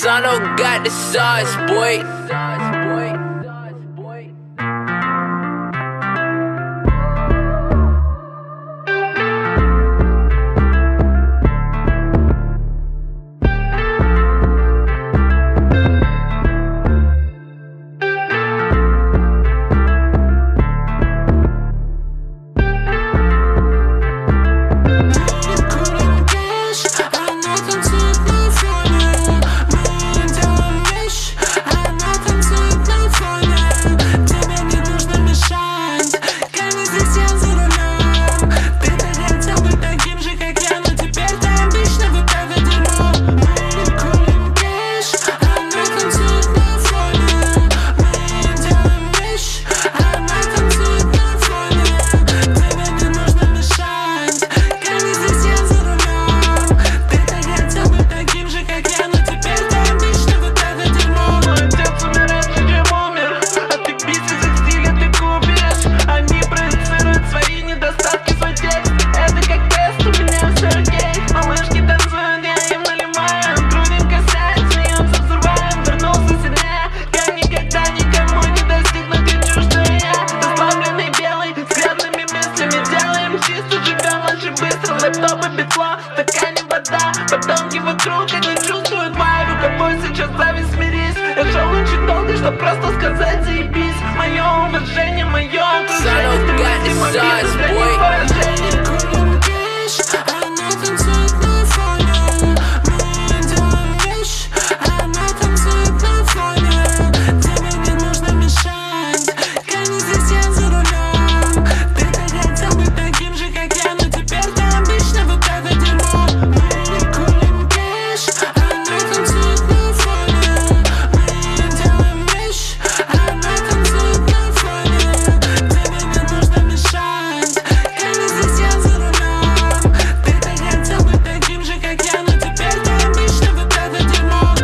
Sano got the sauce, boy. Стакане вода, потомки вокруг, они чувствуют вайб. Тобой сейчас зависть, смирись. Я шел очень долго, чтоб просто сказать заебись. Мое уважение, мое окружение, стремись к мобилу, выражение. Курим кэш, она танцует на фоне. Мы делаем вещь, она танцует на фоне. Тебе не нужно мешать, гони здесь я за рулем. Ты так хотел быть таким же, как я, но теперь ты обычно вот это дерьмо. Мы курим кэш, она танцует на фоне. Мы делаем вещь, она танцует на фоне. Тебе не нужно мешать, гони здесь я за рулем. Ты так хотел быть таким же, как я, но теперь ты обычно вот это дерьмо.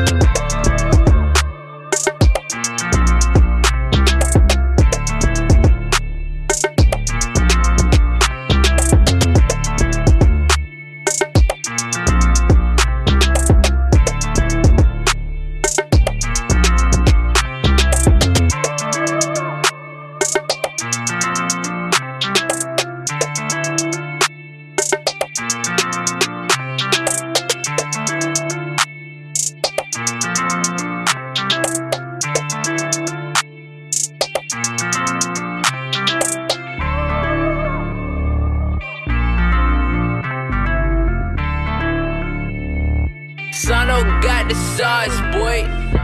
Sano got the sauce, boy.